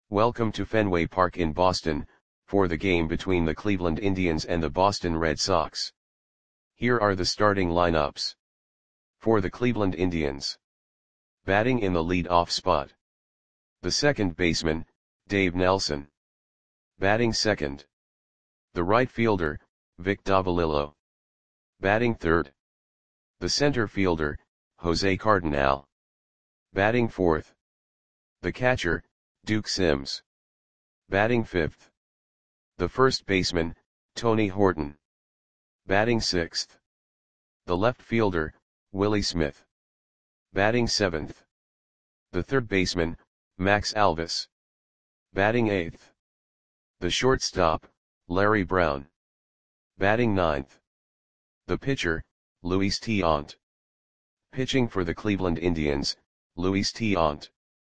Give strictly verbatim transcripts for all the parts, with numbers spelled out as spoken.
Welcome to Fenway Park in Boston, for the game between the Cleveland Indians and the Boston Red Sox. Here are the starting lineups. For the Cleveland Indians. Batting in the lead-off spot. The second baseman, Dave Nelson. Batting second. The right fielder, Vic Davalillo. Batting third. The center fielder, Jose Cardinal. Batting fourth. The catcher, Duke Sims. Batting fifth. The first baseman, Tony Horton. Batting sixth. The left fielder, Willie Smith. Batting seventh. The third baseman, Max Alvis. Batting eighth. The shortstop, Larry Brown. Batting ninth. The pitcher, Luis Tiant. Pitching for the Cleveland Indians, Luis Tiant.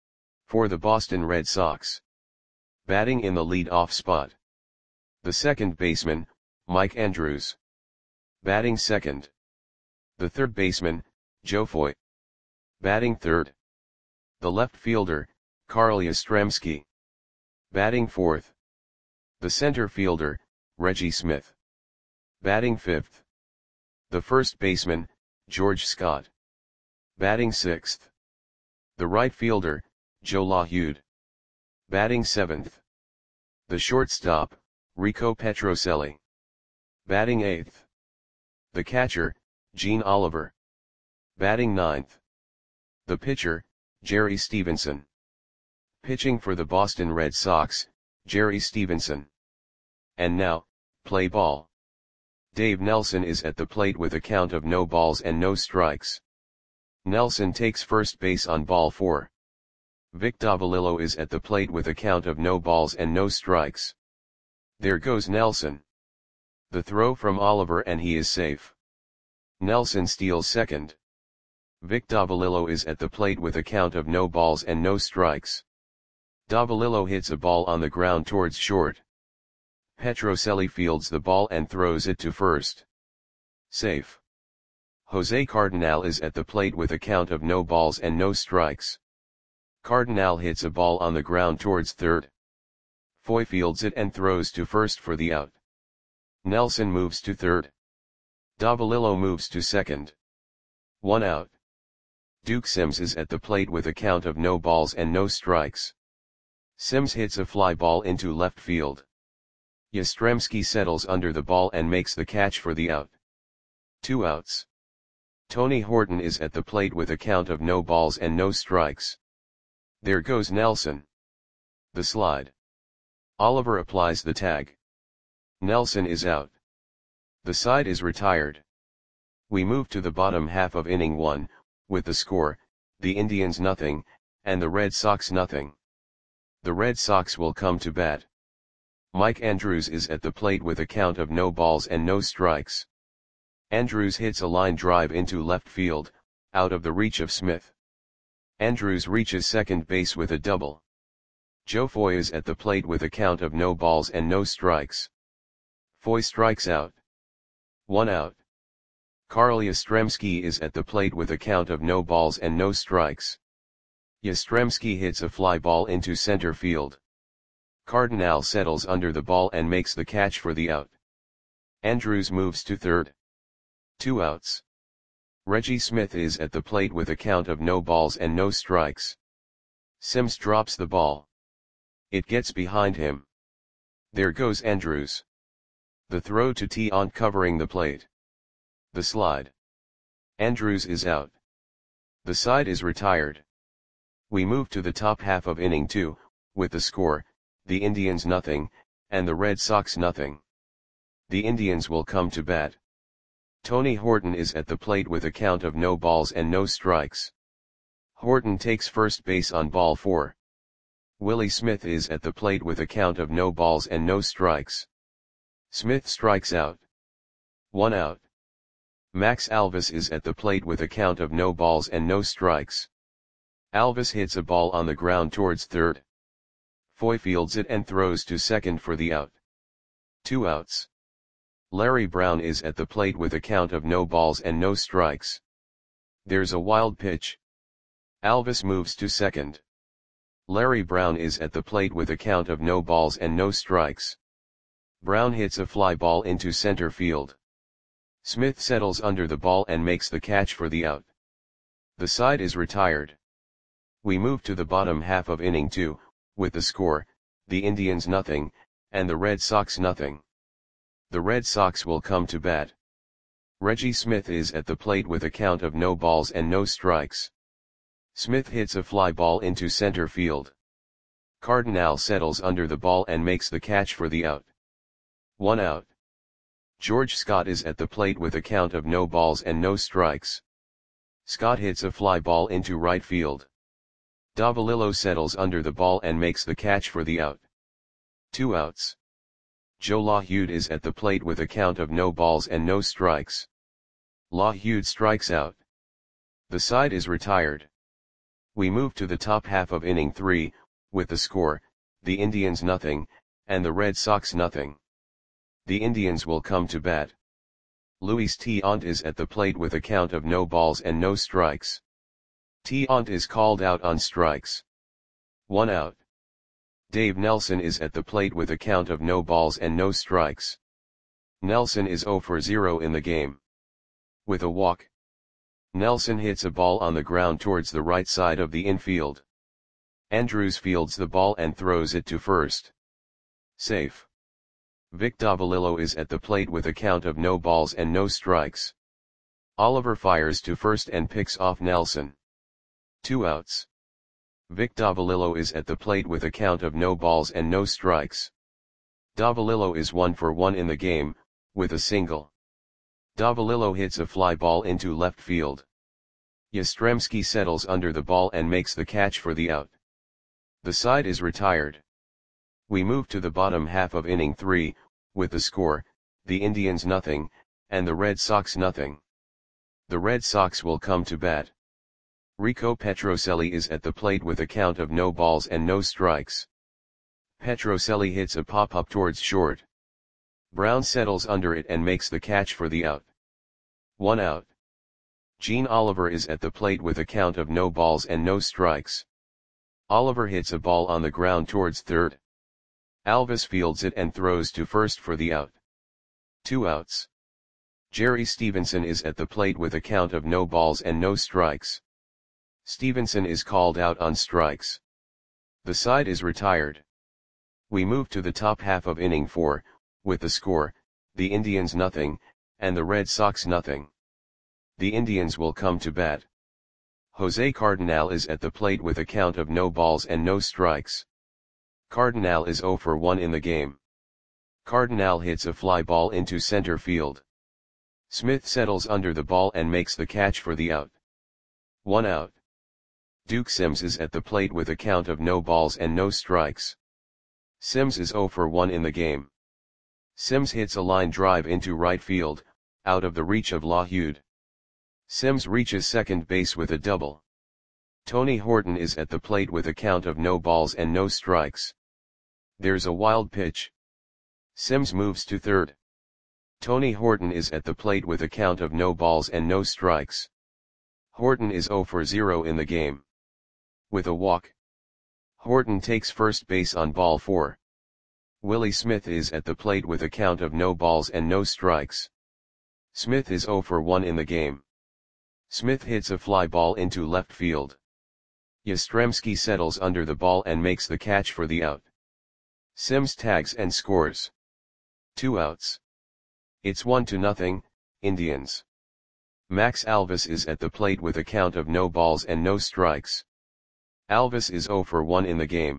For the Boston Red Sox. Batting in the lead-off spot. The second baseman, Mike Andrews. Batting second. The third baseman, Joe Foy. Batting third. The left fielder, Carl Yastrzemski. Batting fourth. The center fielder, Reggie Smith. Batting fifth. The first baseman, George Scott. Batting sixth. The right fielder, Joe LaHude. Batting seventh. The shortstop, Rico Petrocelli. Batting eighth. The catcher, Gene Oliver. Batting ninth. The pitcher, Jerry Stevenson. Pitching for the Boston Red Sox, Jerry Stevenson. And now, play ball. Dave Nelson is at the plate with a count of no balls and no strikes. Nelson takes first base on ball four. Vic Davalillo is at the plate with a count of no balls and no strikes. There goes Nelson. The throw from Oliver and he is safe. Nelson steals second. Vic Davalillo is at the plate with a count of no balls and no strikes. Davalillo hits a ball on the ground towards short. Petrocelli fields the ball and throws it to first. Safe. Jose Cardinal is at the plate with a count of no balls and no strikes. Cardinal hits a ball on the ground towards third. Foy fields it and throws to first for the out. Nelson moves to third. Davalillo moves to second. One out. Duke Sims is at the plate with a count of no balls and no strikes. Sims hits a fly ball into left field. Yastrzemski settles under the ball and makes the catch for the out. Two outs. Tony Horton is at the plate with a count of no balls and no strikes. There goes Nelson. The slide. Oliver applies the tag. Nelson is out. The side is retired. We move to the bottom half of inning one, with the score, the Indians nothing, and the Red Sox nothing. The Red Sox will come to bat. Mike Andrews is at the plate with a count of no balls and no strikes. Andrews hits a line drive into left field, out of the reach of Smith. Andrews reaches second base with a double. Joe Foy is at the plate with a count of no balls and no strikes. Foy strikes out. One out. Carl Yastrzemski is at the plate with a count of no balls and no strikes. Yastrzemski hits a fly ball into center field. Cardinal settles under the ball and makes the catch for the out. Andrews moves to third. Two outs. Reggie Smith is at the plate with a count of no balls and no strikes. Sims drops the ball. It gets behind him. There goes Andrews. The throw to Tiant covering the plate. The slide. Andrews is out. The side is retired. We move to the top half of inning two, with the score, the Indians nothing, and the Red Sox nothing. The Indians will come to bat. Tony Horton is at the plate with a count of no balls and no strikes. Horton takes first base on ball four. Willie Smith is at the plate with a count of no balls and no strikes. Smith strikes out. One out. Max Alvis is at the plate with a count of no balls and no strikes. Alvis hits a ball on the ground towards third. Foy fields it and throws to second for the out. Two outs. Larry Brown is at the plate with a count of no balls and no strikes. There's a wild pitch. Alvis moves to second. Larry Brown is at the plate with a count of no balls and no strikes. Brown hits a fly ball into center field. Smith settles under the ball and makes the catch for the out. The side is retired. We move to the bottom half of inning two, with the score, the Indians nothing, and the Red Sox nothing. The Red Sox will come to bat. Reggie Smith is at the plate with a count of no balls and no strikes. Smith hits a fly ball into center field. Cardinal settles under the ball and makes the catch for the out. One out. George Scott is at the plate with a count of no balls and no strikes. Scott hits a fly ball into right field. Davalillo settles under the ball and makes the catch for the out. Two outs. Joe LaHude is at the plate with a count of no balls and no strikes. LaHude strikes out. The side is retired. We move to the top half of inning three, with the score, the Indians nothing, and the Red Sox nothing. The Indians will come to bat. Luis Tiant is at the plate with a count of no balls and no strikes. Tiant is called out on strikes. One out. Dave Nelson is at the plate with a count of no balls and no strikes. Nelson is zero for zero in the game. With a walk, Nelson hits a ball on the ground towards the right side of the infield. Andrews fields the ball and throws it to first. Safe. Vic Davalillo is at the plate with a count of no balls and no strikes. Oliver fires to first and picks off Nelson. Two outs. Vic Davalillo is at the plate with a count of no balls and no strikes. Davalillo is one for one in the game, with a single. Davalillo hits a fly ball into left field. Yastrzemski settles under the ball and makes the catch for the out. The side is retired. We move to the bottom half of inning three, with the score, the Indians nothing, and the Red Sox nothing. The Red Sox will come to bat. Rico Petrocelli is at the plate with a count of no balls and no strikes. Petrocelli hits a pop-up towards short. Brown settles under it and makes the catch for the out. One out. Gene Oliver is at the plate with a count of no balls and no strikes. Oliver hits a ball on the ground towards third. Alvis fields it and throws to first for the out. Two outs. Jerry Stevenson is at the plate with a count of no balls and no strikes. Stevenson is called out on strikes. The side is retired. We move to the top half of inning four, with the score, the Indians nothing, and the Red Sox nothing. The Indians will come to bat. Jose Cardinal is at the plate with a count of no balls and no strikes. Cardinal is zero for one in the game. Cardinal hits a fly ball into center field. Smith settles under the ball and makes the catch for the out. One out. Duke Sims is at the plate with a count of no balls and no strikes. Sims is zero for one in the game. Sims hits a line drive into right field, out of the reach of LaHude. Sims reaches second base with a double. Tony Horton is at the plate with a count of no balls and no strikes. There's a wild pitch. Sims moves to third. Tony Horton is at the plate with a count of no balls and no strikes. Horton is zero for zero in the game. With a walk, Horton takes first base on ball four. Willie Smith is at the plate with a count of no balls and no strikes. Smith is zero for one in the game. Smith hits a fly ball into left field. Yastrzemski settles under the ball and makes the catch for the out. Sims tags and scores. Two outs. It's one to nothing, Indians. Max Alvis is at the plate with a count of no balls and no strikes. Alvis is zero for one in the game.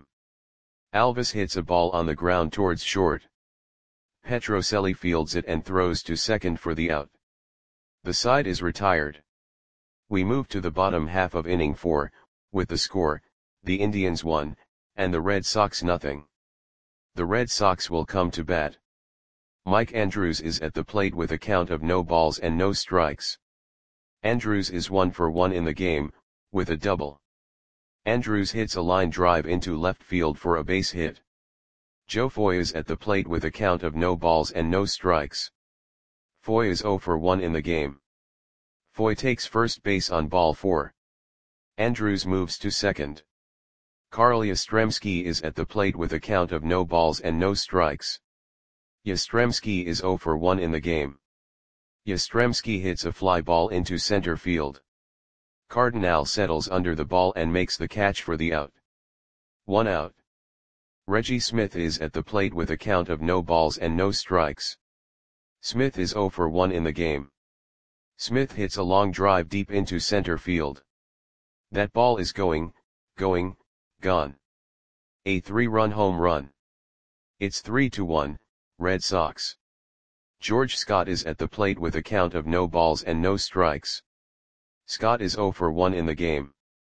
Alvis hits a ball on the ground towards short. Petrocelli fields it and throws to second for the out. The side is retired. We move to the bottom half of inning four, with the score, the Indians one, and the Red Sox nothing. The Red Sox will come to bat. Mike Andrews is at the plate with a count of no balls and no strikes. Andrews is one for one in the game, with a double. Andrews hits a line drive into left field for a base hit. Joe Foy is at the plate with a count of no balls and no strikes. Foy is zero for one in the game. Foy takes first base on ball four. Andrews moves to second. Karl Yastrzemski is at the plate with a count of no balls and no strikes. Yastrzemski is zero for one in the game. Yastrzemski hits a fly ball into center field. Cardinal settles under the ball and makes the catch for the out. One out. Reggie Smith is at the plate with a count of no balls and no strikes. Smith is zero for one in the game. Smith hits a long drive deep into center field. That ball is going, going, gone. A three-run home run. It's three to one, Red Sox. George Scott is at the plate with a count of no balls and no strikes. Scott is zero for one in the game.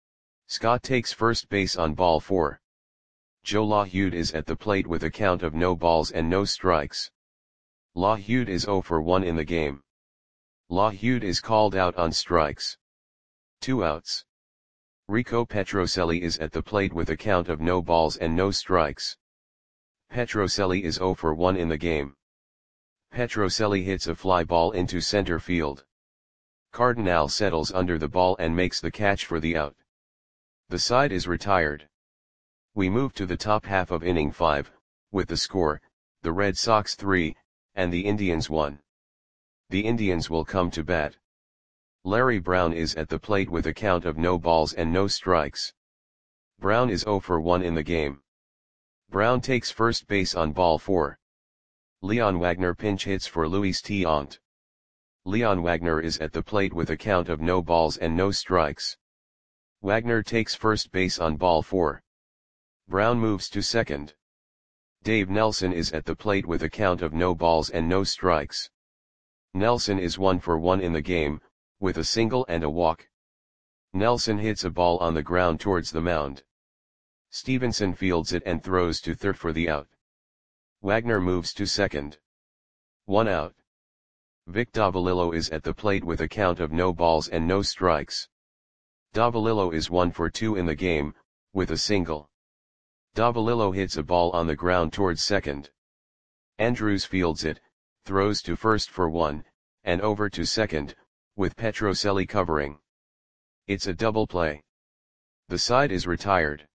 Scott takes first base on ball four. Joe LaHude is at the plate with a count of no balls and no strikes. LaHude is zero for one in the game. LaHude is called out on strikes. Two outs. Rico Petrocelli is at the plate with a count of no balls and no strikes. Petrocelli is zero for one in the game. Petrocelli hits a fly ball into center field. Cardinal settles under the ball and makes the catch for the out. The side is retired. We move to the top half of inning five, with the score, the Red Sox three, and the Indians one. The Indians will come to bat. Larry Brown is at the plate with a count of no balls and no strikes. Brown is zero for one in the game. Brown takes first base on ball four. Leon Wagner pinch hits for Luis Tiant. Leon Wagner is at the plate with a count of no balls and no strikes. Wagner takes first base on ball four. Brown moves to second. Dave Nelson is at the plate with a count of no balls and no strikes. Nelson is one for one in the game, with a single and a walk. Nelson hits a ball on the ground towards the mound. Stevenson fields it and throws to third for the out. Wagner moves to second. One out. Vic Davalillo is at the plate with a count of no balls and no strikes. Davalillo is one for two in the game, with a single. Davalillo hits a ball on the ground towards second. Andrews fields it, throws to first for one, and over to second, with Petrocelli covering. It's a double play. The side is retired.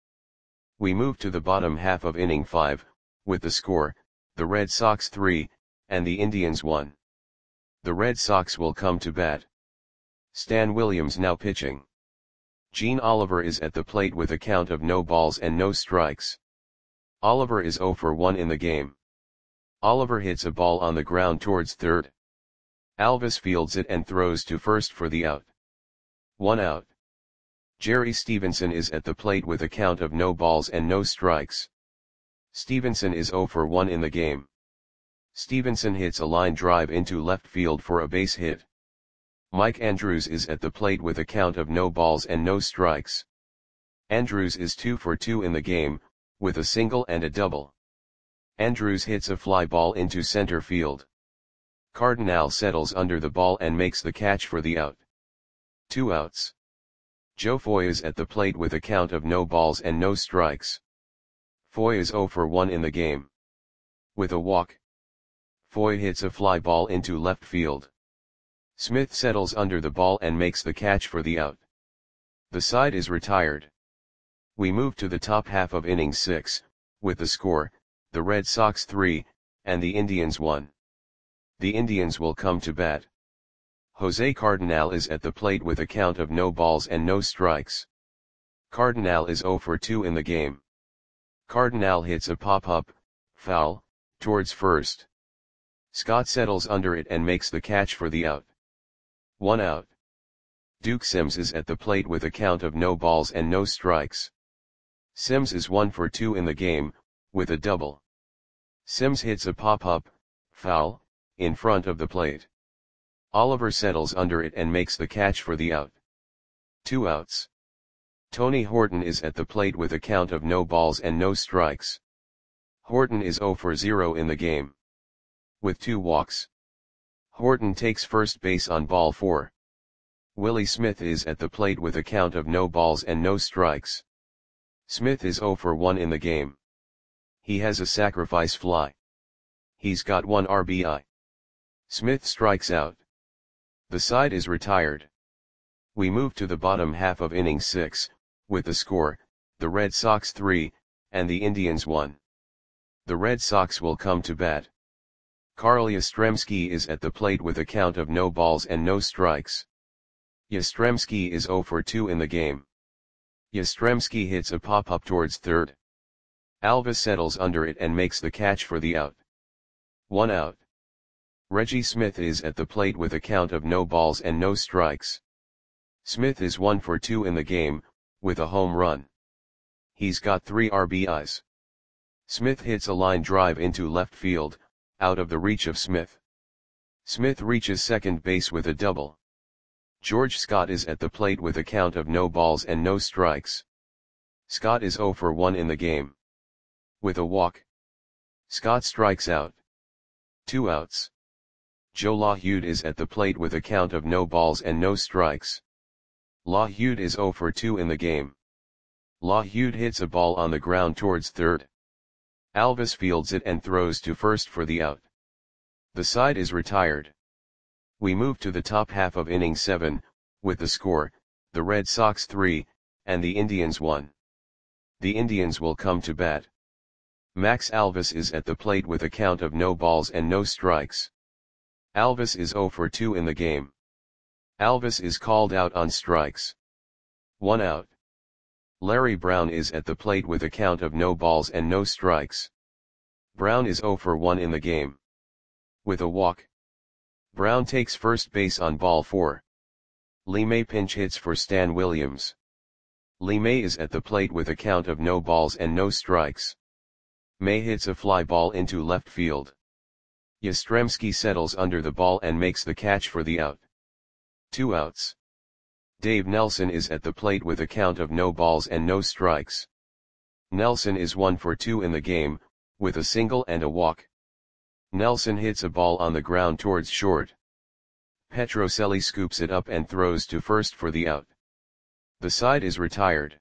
We move to the bottom half of inning five, with the score, the Red Sox three, and the Indians one. The Red Sox will come to bat. Stan Williams now pitching. Gene Oliver is at the plate with a count of no balls and no strikes. Oliver is zero for one in the game. Oliver hits a ball on the ground towards third. Alvis fields it and throws to first for the out. One out. Jerry Stevenson is at the plate with a count of no balls and no strikes. Stevenson is zero for one in the game. Stevenson hits a line drive into left field for a base hit. Mike Andrews is at the plate with a count of no balls and no strikes. Andrews is two for two in the game, with a single and a double. Andrews hits a fly ball into center field. Cardinal settles under the ball and makes the catch for the out. Two outs. Joe Foy is at the plate with a count of no balls and no strikes. Foy is zero for one in the game. With a walk. Foy hits a fly ball into left field. Smith settles under the ball and makes the catch for the out. The side is retired. We move to the top half of inning six, with the score, the Red Sox three, and the Indians one. The Indians will come to bat. Jose Cardinal is at the plate with a count of no balls and no strikes. Cardinal is zero for two in the game. Cardinal hits a pop-up, foul, towards first. Scott settles under it and makes the catch for the out. One out. Duke Sims is at the plate with a count of no balls and no strikes. Sims is one for two in the game, with a double. Sims hits a pop-up, foul, in front of the plate. Oliver settles under it and makes the catch for the out. Two outs. Tony Horton is at the plate with a count of no balls and no strikes. Horton is zero for zero in the game. With two walks. Horton takes first base on ball four. Willie Smith is at the plate with a count of no balls and no strikes. Smith is zero for one in the game. He has a sacrifice fly. He's got one R B I. Smith strikes out. The side is retired. We move to the bottom half of inning six, with the score, the Red Sox three, and the Indians one. The Red Sox will come to bat. Carl Yastrzemski is at the plate with a count of no balls and no strikes. Yastrzemski is zero for two in the game. Yastrzemski hits a pop-up towards third. Alvis settles under it and makes the catch for the out. One out. Reggie Smith is at the plate with a count of no balls and no strikes. Smith is one for two in the game, with a home run. He's got three R B Is. Smith hits a line drive into left field, out of the reach of Smith. Smith reaches second base with a double. George Scott is at the plate with a count of no balls and no strikes. Scott is zero for one in the game. With a walk, Scott strikes out. Two outs. Joe LaHude is at the plate with a count of no balls and no strikes. LaHude is zero for two in the game. LaHude hits a ball on the ground towards third. Alvis fields it and throws to first for the out. The side is retired. We move to the top half of inning seven, with the score, the Red Sox three, and the Indians one. The Indians will come to bat. Max Alvis is at the plate with a count of no balls and no strikes. Alvis is zero for two in the game. Alvis is called out on strikes. One out. Larry Brown is at the plate with a count of no balls and no strikes. Brown is zero for one in the game. With a walk, Brown takes first base on ball four. Lee May pinch hits for Stan Williams. Lee May is at the plate with a count of no balls and no strikes. May hits a fly ball into left field. Yastrzemski settles under the ball and makes the catch for the out. Two outs. Dave Nelson is at the plate with a count of no balls and no strikes. Nelson is one for two in the game, with a single and a walk. Nelson hits a ball on the ground towards short. Petrocelli scoops it up and throws to first for the out. The side is retired.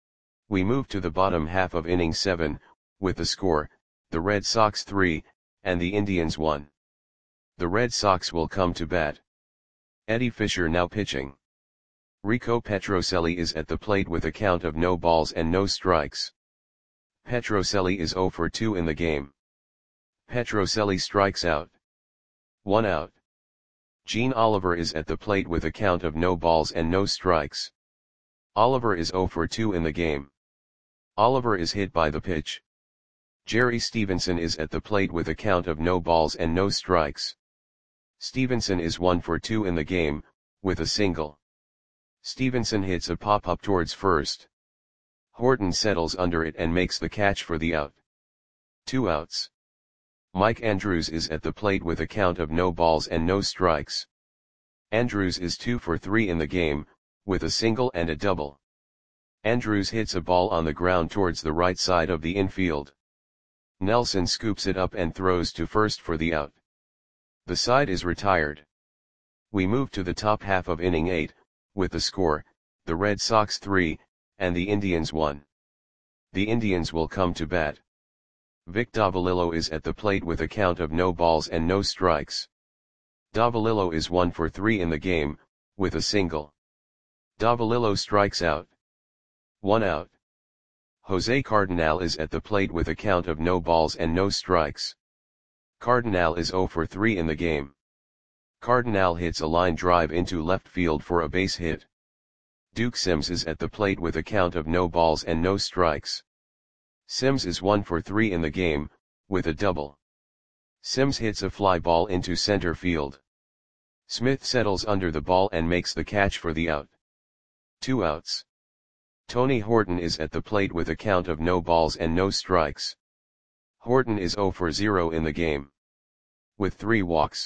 We move to the bottom half of inning seven, with the score, the Red Sox three, and the Indians one. The Red Sox will come to bat. Eddie Fisher now pitching. Rico Petrocelli is at the plate with a count of no balls and no strikes. Petrocelli is zero for two in the game. Petrocelli strikes out. One out. Gene Oliver is at the plate with a count of no balls and no strikes. Oliver is zero for two in the game. Oliver is hit by the pitch. Jerry Stevenson is at the plate with a count of no balls and no strikes. Stevenson is one for two in the game, with a single. Stevenson hits a pop-up towards first. Horton settles under it and makes the catch for the out. Two outs. Mike Andrews is at the plate with a count of no balls and no strikes. Andrews is two for three in the game, with a single and a double. Andrews hits a ball on the ground towards the right side of the infield. Nelson scoops it up and throws to first for the out. The side is retired. We move to the top half of inning eight, with the score, the Red Sox three, and the Indians one. The Indians will come to bat. Vic Davalillo is at the plate with a count of no balls and no strikes. Davalillo is one for three in the game, with a single. Davalillo strikes out. One out. Jose Cardinal is at the plate with a count of no balls and no strikes. Cardinal is zero for three in the game. Cardinal hits a line drive into left field for a base hit. Duke Sims is at the plate with a count of no balls and no strikes. Sims is one for three in the game, with a double. Sims hits a fly ball into center field. Smith settles under the ball and makes the catch for the out. Two outs. Tony Horton is at the plate with a count of no balls and no strikes. Horton is zero for zero in the game. With three walks.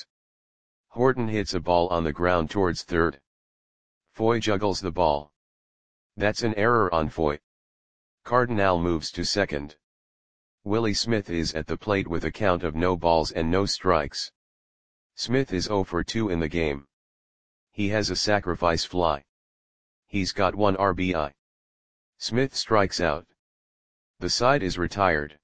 Horton hits a ball on the ground towards third. Foy juggles the ball. That's an error on Foy. Cardinal moves to second. Willie Smith is at the plate with a count of no balls and no strikes. Smith is zero for two in the game. He has a sacrifice fly. He's got one R B I. Smith strikes out. The side is retired.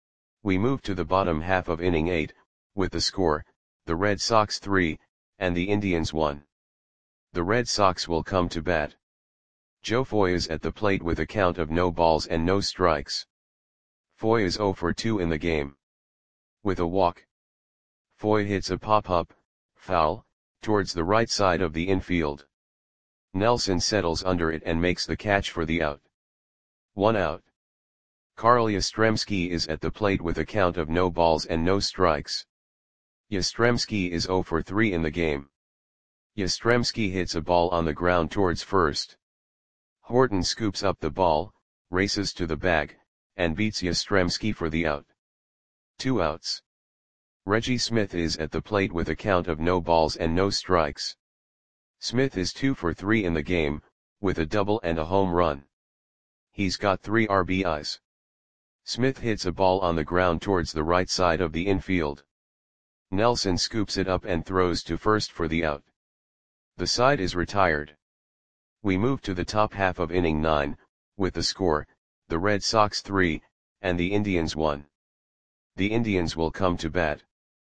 We move to the bottom half of inning eight, with the score, the Red Sox three, and the Indians one. The Red Sox will come to bat. Joe Foy is at the plate with a count of no balls and no strikes. Foy is zero for two in the game. With a walk, Foy hits a pop-up, foul, towards the right side of the infield. Nelson settles under it and makes the catch for the out. One out. Carl Yastrzemski is at the plate with a count of no balls and no strikes. Yastrzemski is zero for three in the game. Yastrzemski hits a ball on the ground towards first. Horton scoops up the ball, races to the bag, and beats Yastrzemski for the out. Two outs. Reggie Smith is at the plate with a count of no balls and no strikes. Smith is two for three in the game, with a double and a home run. He's got three R B Is. Smith hits a ball on the ground towards the right side of the infield. Nelson scoops it up and throws to first for the out. The side is retired. We move to the top half of inning nine, with the score, the Red Sox three, and the Indians one. The Indians will come to bat.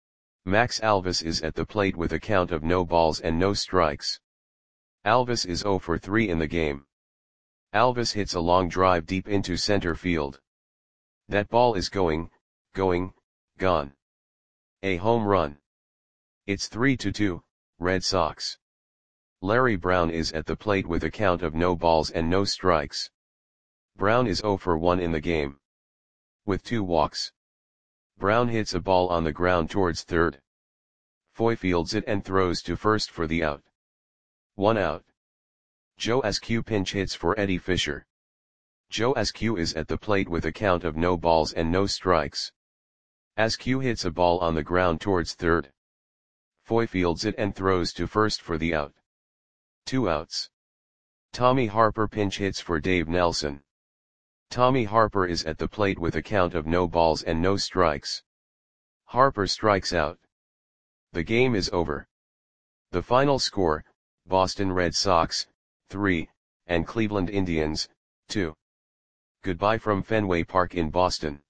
Max Alvis is at the plate with a count of no balls and no strikes. Alvis is zero for three in the game. Alvis hits a long drive deep into center field. That ball is going, going, gone. A home run. It's three to two, Red Sox. Larry Brown is at the plate with a count of no balls and no strikes. Brown is zero for one in the game. With two walks, Brown hits a ball on the ground towards third. Foy fields it and throws to first for the out. One out. Joe Askew pinch hits for Eddie Fisher. Joe Askew is at the plate with a count of no balls and no strikes. Askew hits a ball on the ground towards third. Foy fields it and throws to first for the out. Two outs. Tommy Harper pinch hits for Dave Nelson. Tommy Harper is at the plate with a count of no balls and no strikes. Harper strikes out. The game is over. The final score, Boston Red Sox, three, and Cleveland Indians, two. Goodbye from Fenway Park in Boston.